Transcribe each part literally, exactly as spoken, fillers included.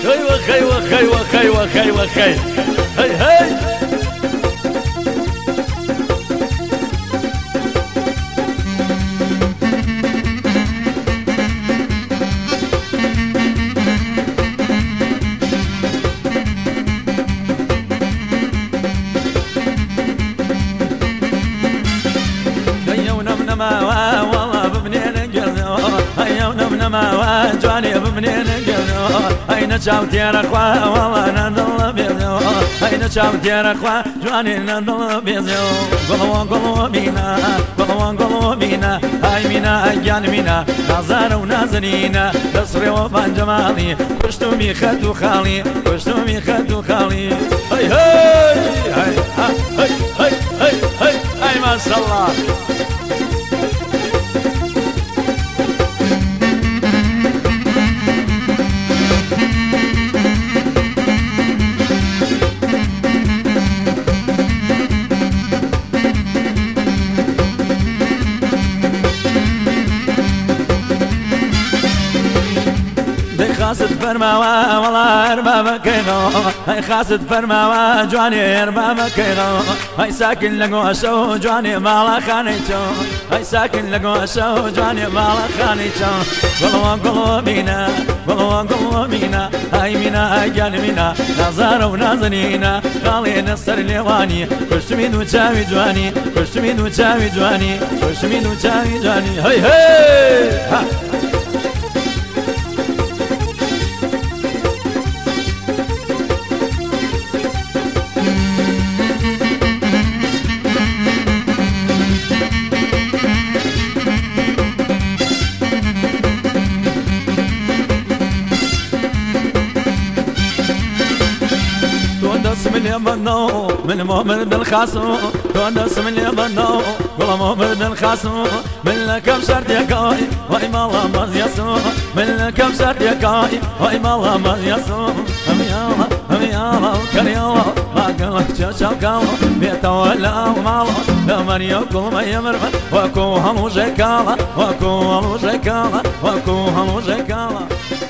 خي وخي وخي وخي وخي وخي هي هي جواني بمنين قلو هينا شاوتي رخوا والله نضل بيزو هينا شاوتي رخوا جواني نضل بيزو قلوا قلوا بينا قلوا قلوا بينا هاي مينا اجان مينا نظر ونازنينا تصري وبان جمالي كشتو بي خدو خالي كشتو بي خدو خالي هاي هاي هاي هاي هاي هاي هاي هاي ما شاء الله خاصت فرماوا والله ارباب كينو هاي خاصت فرماوا جواني ارباب كينو هاي ساكن لقوشو جواني مالا خانيتو هاي ساكن لقوشو جواني مالا خانيتو قلوا قلوا بينا قلوا قلوا بينا هاي مينا اجان مينا نظار ونازنينا خالي نصر ليواني كشت ميدو تشاوي جواني كشت ميدو تشاوي جواني كشت ميدو تشاوي جواني هاي هاي ها من يمنو من مؤمن بالخاصو تونس من يمنو والله مؤمن بالخاصو من لكم شرط يا كاي واي مالا ما يسو من لكم شرط يا كاي واي مالا ما يسو هم يالا هم يالا كريالا ما قلت شاكالا بيتولى ومالا لمن يقول ما يمر وكو هلو جيكالا وكو هلو جيكالا وكو هلو جيكالا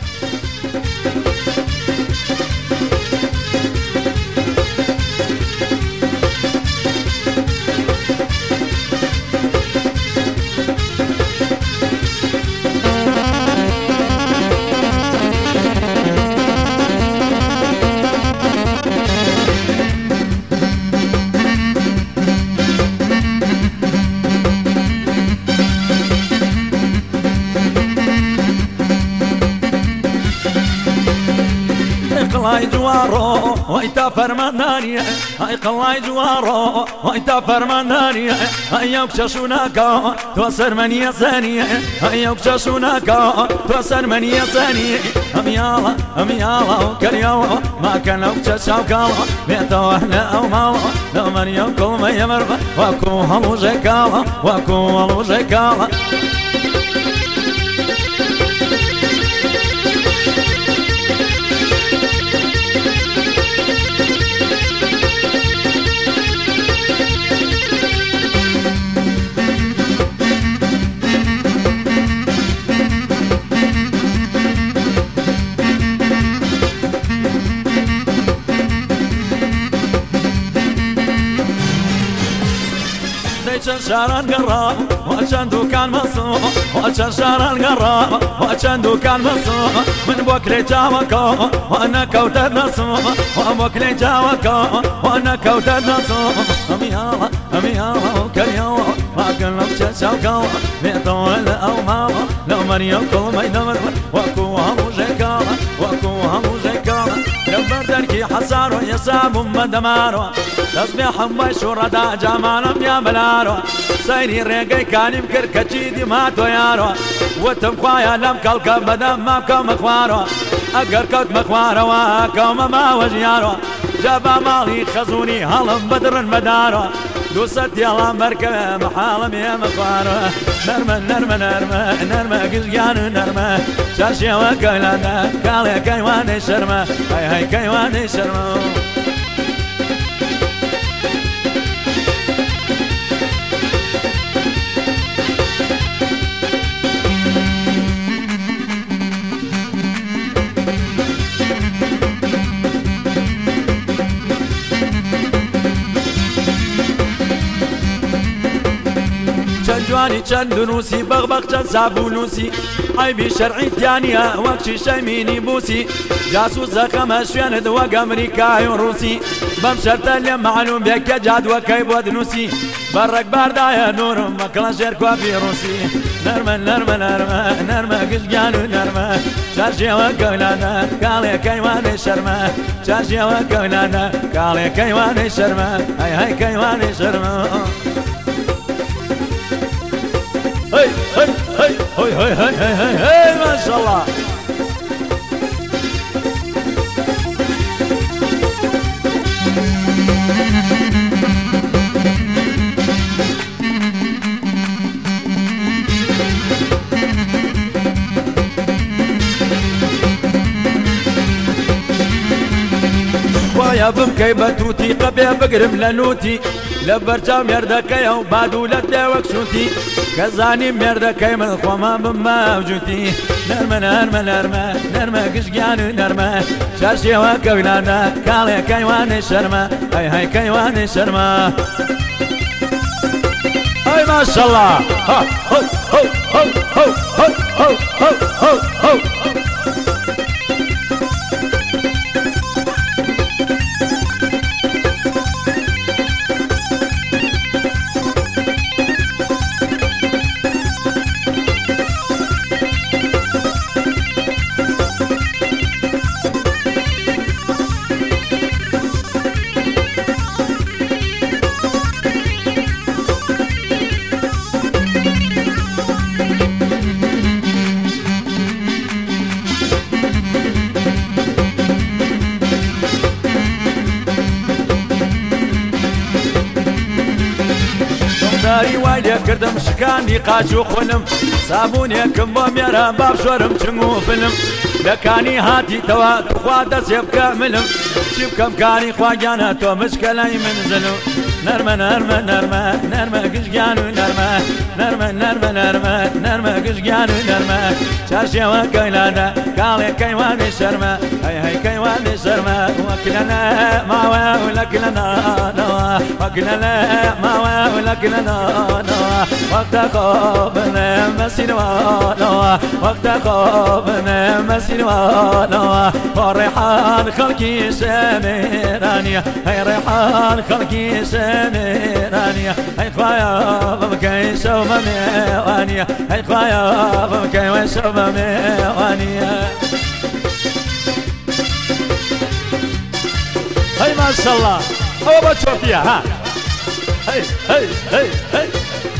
قلاي جوارو ويتا فرمانانية هاي قلاي جوارو ويتا فرمانانية هاي يوكششوناكا توسر منية ثانية هاي يوكششوناكا توسر منية ثانية هم يالا هم يالا وكريالا ما كان وكششاوكالا بيتو اهلا او مالا لو من يوكل ما يمر وكو هلو جيكالا وكو هلو جيكالا وچن شاران قرا وچن دوكان مصو وچن شاران قرا وچن دوكان مصو من بوكلي جاوكا وانا كوت نصو وبوكلي جاوكا وانا كوت نصو ام يالا ام يالا كريالا ما قلت شاوكا بيطول او ماما لو مريم كل ما يدمر وكو هلو جيكالا وكو هلو جيكالا جبر دركي حصار يساب مدمارو تصبيح مشهور دا جمالم يا بلارو سيري ريقي كان يمكر كتشيدي ما تويارو وتمخوايا لم كالك بدم ما كم اخوارو اقر كوت مخوارو وكوم ما وجيارو جابا مالي خزوني هلم بدر مدارو دوست يلا مركب محالم يا مخوارو نرمى نرمى نرمى نرمى قزقان نرمى شرشي وكيلانا قالي كيواني شرمى هاي هاي كيواني شرمى چەند دروسی بەغبەق چەند سابونوسی عیبی شەرعی تیانە وەک شیشەی مینی بوسی جاسوس زەخەمە شوێنت وەک ئەمریکای و ڕووسی بەم شەرتە لێ معلوم بێ کە جادوەکەی بۆ دنووسی بەڕێک باردایە نورم مەکڵە ژێر کوابی ڕووسی نەرمە نەرمە نەرمە نەرمە گشتگیان و نەرمە چارژێوە گەولانە کاڵێکەی وانەی شەرمە چارژێوە گەولانە کاڵێکەی وانەی شەرمە هەی هەی کەیوانەی شەرمە هەی هەی هەی هەی هەی هەی هەی هەی هەی ماشەڵڵا وایە بمکەی بە تووتی قەبێ بگرم لە نوتی لە بەرچاو مێردەکەیە و بادوولەت لێ وەک شووتی کە زانی مێردەکەی من خۆمان بماوجوتی نەرمە نەرمە نەرمە نەرمە گشتگیان و نەرمە چارشێوە کەولانە کاڵێکەی وانەی شەرمە هەی هەی کەیوانەی شەرمە هەی ماشەڵڵا هە هەو هەو هەو هەو هەو هەو هەو هەو هەو داری وای لێ کردم شکانی قاچ و خونم سابونێکم بۆ مێرە بابشۆرم چنگ و فلم لەکانی هاتیتەوە توخوا دەستێ بکە ملم چی بکەم کاری خواگیانە تۆ مشکە لای من زنم نەرمە نەرمە نەرمە نەرمە گشتگیان و نەرمە نەرمە نەرمە نەرمە نەرمە گشتگیان و نەرمە چارشێوە کەولانە کاڵێکەی وانەی شەرمە هەی هەی کەیوانەی شەرمە وەک لەنە ماوە و لەک لەنانەوە وەک لەنە ماوە و لەک لەنانەوە وەختە خۆ بنێم مەسیروانەوە وەختە خۆ بنێم مەسیروانەوە بۆ ڕێحان خەڵکی شەمێرانیە هەی ڕێحان خەڵکی شەمێرانیە هەی خوایە بمکەی شەو بە میوانیە هەی خوایە بمکەی وەی شەو بە میوانیە هەی ماشەڵڵا ئەوە بە چۆپیە ها هەی هەی هەی هەی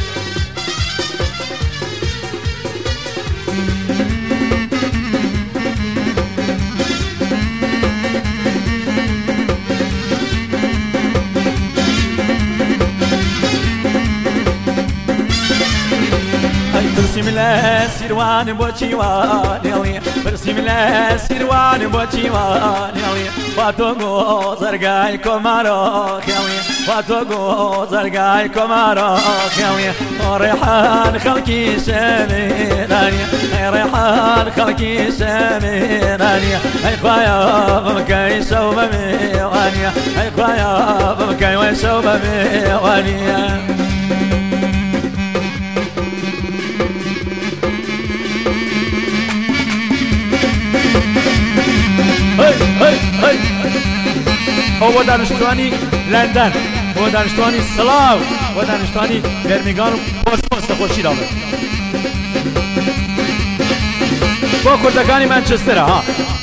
برسیم لە سیروان بۆ چیوانێڵێ برسیم لە سیروان بۆ چیوانێڵێ وا تۆ گۆ زەرگای کۆمارۆ خێڵێ وا تۆ گۆ زەرگای کۆمارۆ خێڵێ ڕێحان خەڵکی شەمێرانیە هەی ڕێحان خەڵکی شەمێرانیە هەی خوایە بمکەی شەو بە میوانیە هەی خوایە بمکەی وەی شەو بە میوانیە ئەو بۆ دانیشتوانی لەندەن بۆ دانیشتوانی سڵاو بۆ دانیشتوانی بەرمیگان و بۆسپۆس دەخۆشی داڵێت بۆ کوردەکانی مانچستەرە ها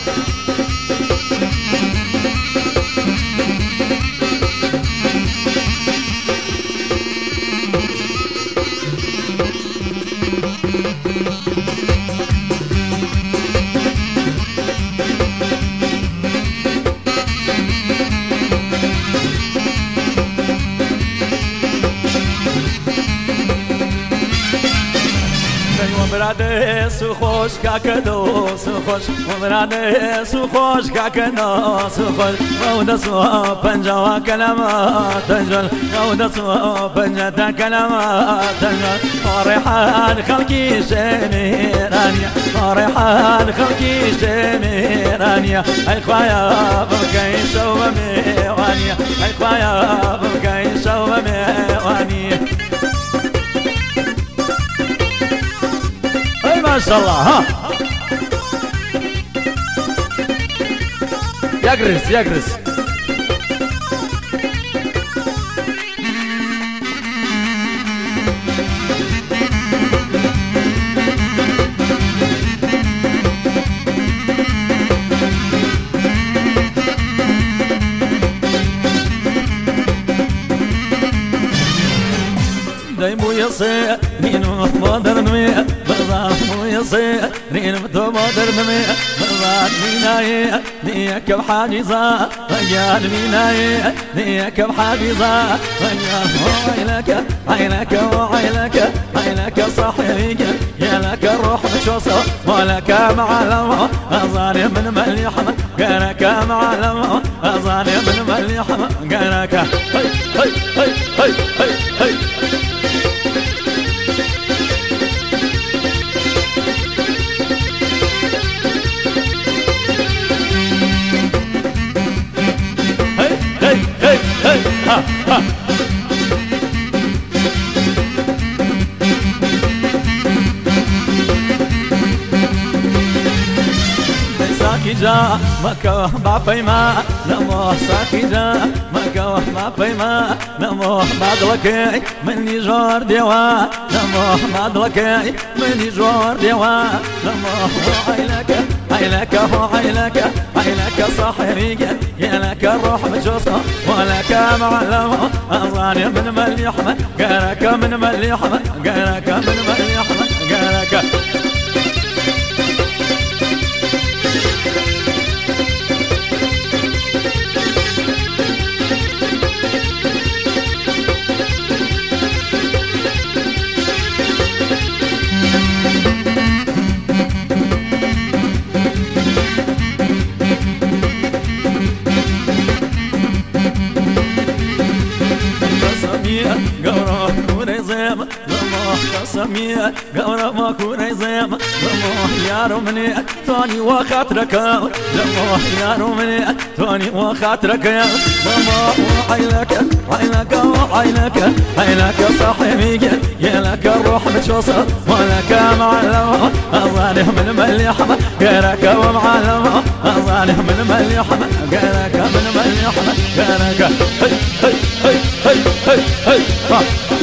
برادر سو خوش کاکە دۆست خوش برادر سو خوش کاکە دۆست خوش ئەو دەسۆ پەنجەوە کەلەمە تەنجۆل ئەو دەسۆ پەنجەتە کەلەمە تەنجۆل ڕێحان خەڵکی شەمێرانیە ڕێحان خەڵکی شەمێرانیە ئەی خوایە بمکەی شەو بە میوانیە ئەی خوایە بمکەی شەو بە میوانیە ما شاء الله. ها يقرس يقرس. دايمو يصير نينو مودر نمي بزاف مو يصير نينو متو مودر نمي بزاف ميناي نيك بحاجزة رجال ميناي نيك بحاجزة رجال وعيلك عيلك وعيلك عيلك صاحبك يا لك الروح بتشوصه ولك معلم أظالم من مليحمة قالك معلم أظالم من مليحمة قالك هي هي هي هي هي هي ها ها ساكي جا مكوه بعفيما نموه ساكي جا مكوه بعفيما نموه بعدلكي مني جور ديوا نموه بعدلكي مني جور ديوا نموه وعيلك عيلك هو عيلك عيلك صاحبك يا لك الروح بجوصه ولك معلم أظالم من مليحمة قالك من مليحمة قالك من مليحمة قالك قورا كوني زيم لموح قسمية قورا ما كوني زيم لموح يا رمني توني وخاطرك لموح يا رمني توني وخاطرك لموح وعيلك عيلك وعيلك عيلك صاحبك يا لك الروح بتشوصه ولك معلم أظالم من مليحمة غيرك ومعلم أظالم من مليحمة غيرك من مليحمة غيرك هي هي هي هي هي هي ها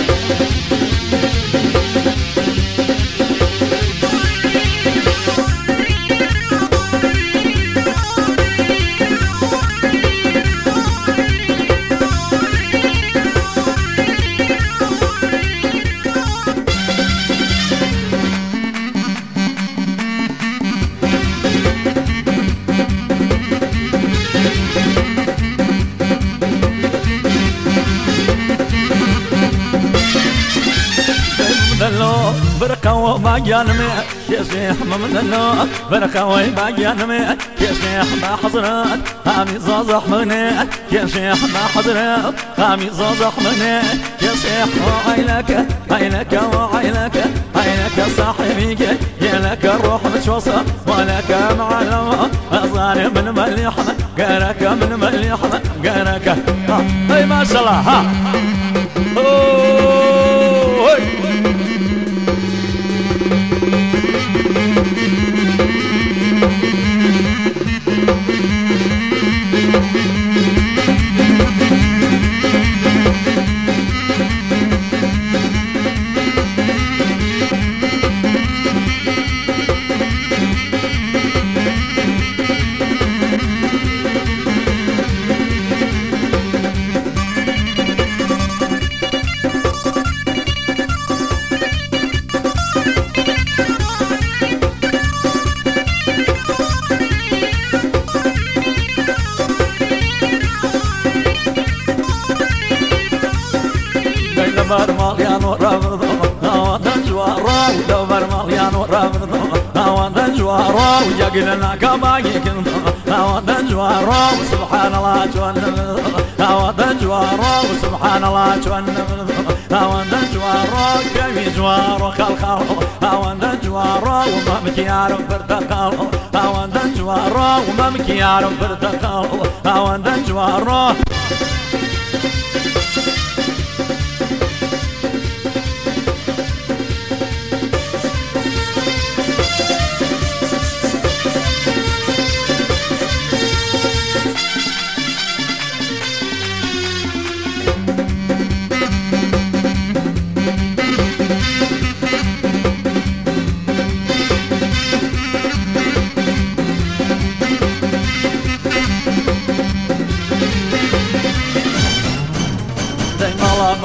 بركة وباجانمي يا شيخ من الله بركة وباجانمي يا شيخ ما حضرت هامي زازح مني يا شيخ ما حضرت هامي زازح مني يا شيخ وعيلك عيلك وعيلك عيلك صاحبك يا لك الروح بتشوصه ولك معلم أظالم من مليحمة قالك من مليحمة قالك هاي ما شاء الله ها برماليان ورافضو ناوان جوارا ولو برماليان ورافضو ناوان جوارا ويقلنا كما يكنضو ناوان جوارا وسبحان الله جوانا ناوان جوارا وسبحان الله جوانا ناوان جوارا كيف جوارا خلخال ناوان جوارا وما مكيار برتقال ناوان جوارا وما مكيار برتقال ناوان جوارا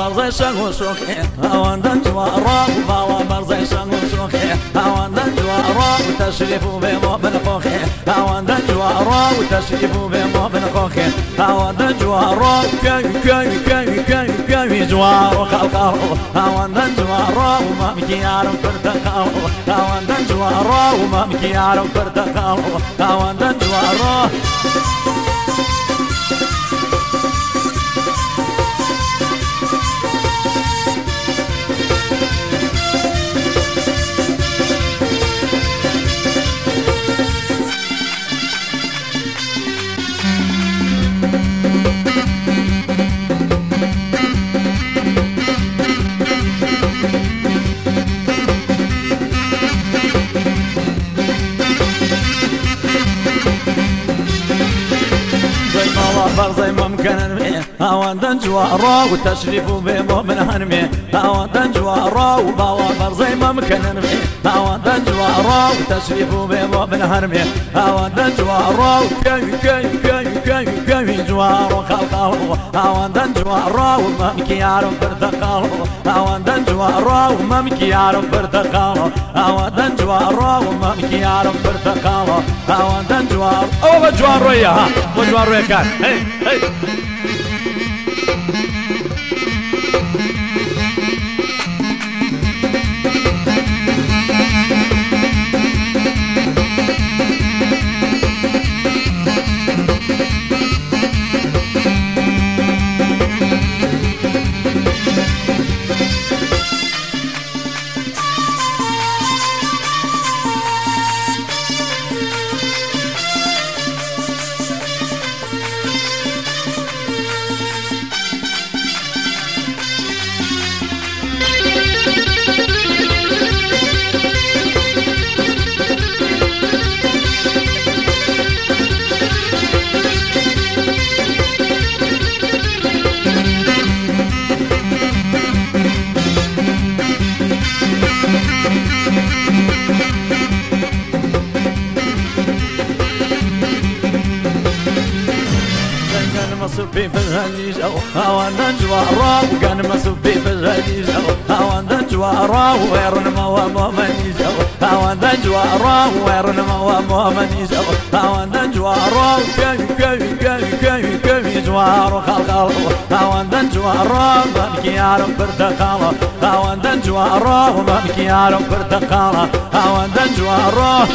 برزي شنو شوكي هوان دنجوارا وبالا برزي شنو شوكي هوان دنجوارا وتشريفو بيمو من خوخي هوان دنجوارا وتشريفو بيمو من خوخي هوان دنجوارا كاي كاي كاي كاي كاي جوارو خلقارو هوان دنجوارا وما مكيارو برتقالو هوان دنجوارا وما مكيارو برتقالو هوان دنجوارا برزي ممكن نرمي هوان دنجوارا وتشريفو بيمو من هنمي هوان دنجوارا وباوا برزي ممكن نرمي هوان دنجوارا وتشريفو بيمو من هنمي هوان دنجوارا وكاي كاي كاي كاي كاي جوارو خلقالو هوان دنجوارا وممكيارو برتقالو هوان دنجوارا وممكيارو برتقالو هوان دنجوارا وممكيارو برتقالو هوان دنجوارا او جوارو يا وجوارو يا كان هي هي مسبي في الهليج أو هوان دنجوارا وكان مسبي في الهليج أو هوان دنجوارا ويرن موا مؤمنيج أو هوان دنجوارا ويرن موا مؤمنيج أو هوان دنجوارا كاي كاي كاي كاي كاي جوارو خلقالو هوان دنجوارا ممكيارو برتقالو هوان دنجوارا وممكيارو برتقالو هوان دنجوارا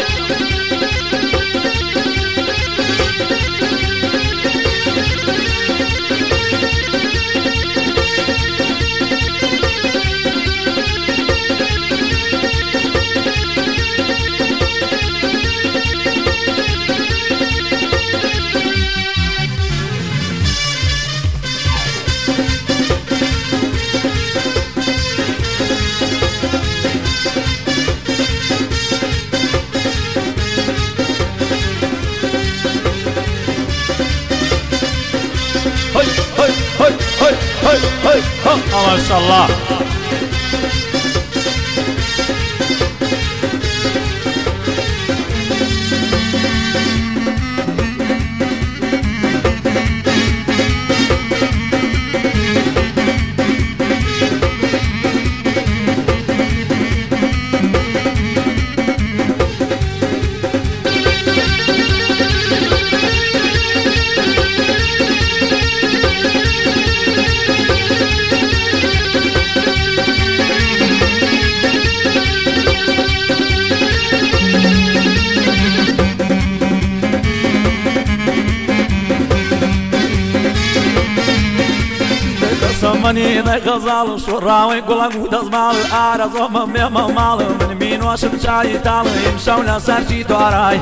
ما شاء الله مني ذا غزال شراوي قلق ودزمال آرز ومم يمم مال من مين وشم شاي تال يمشونا سرشي تواراي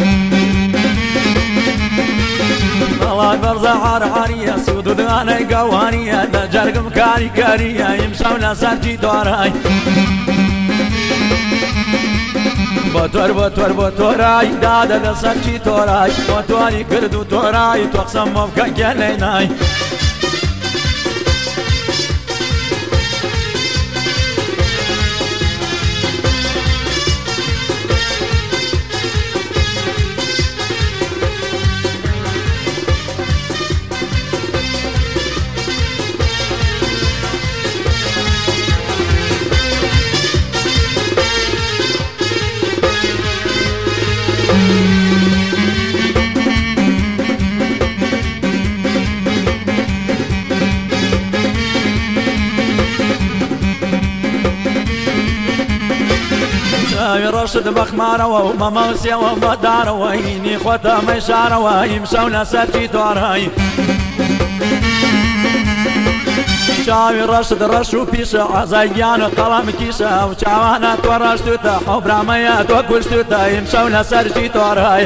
الله برزا عار عارية سود دغاني قوانية دا جرقم كاري كارية يمشونا سرشي تواراي بطور بطور بطوراي دادا دا سرشي توراي بطوري كردو توراي توقسم مبكا جليناي ڕەشت بەخمارەوە و مەمەوسیەوە بەدارەوەینی خۆتە مەیشارەوە ئیمشەو لەسەرکی تۆڕایی چاوی ڕەشت ڕەش و پیشە عەزایگیان و قەڵەم کیشە و چاوانە تۆ ڕەشتوتە حەوبرامەیە تۆ کوشتوتە ئیمشەو لەسەرکی تۆڕایی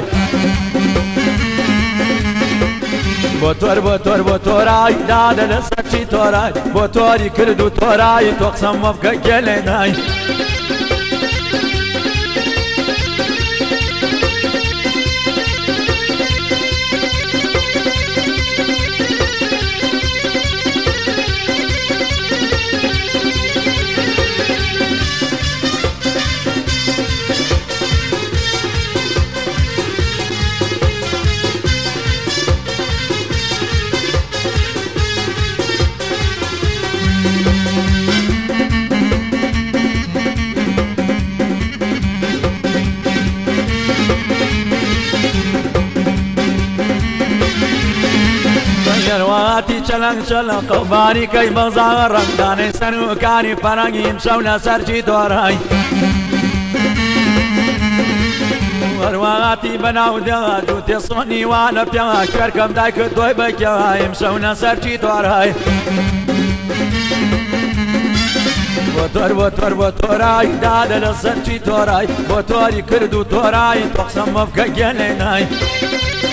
بۆ تۆر بۆ تۆر بۆ تۆرای دادە لەسەرکی تۆرای بۆ تۆری کرد و تۆرایی تۆ قسەم وە بکە گێلێنای یەرواتی چەلەنگ چەلەق و باریکەی بەزاوە ڕەنگدانەی سەرۆکانی فەرەنگی ئیمشەو لەسەرکی تۆڕای وەرواغاتی بەناو دێڵات و تێسۆنی وا لە پێوە کوێرکەم دایکت تۆی بەکێوە ئیمشەو لەسەرکی تۆڕای بۆ تۆر بۆ تۆر بۆ تۆرای دادە لەسەرکی تۆڕای بۆ تۆری کرد و تۆرای تۆ قسەم وە بکە گێلێنای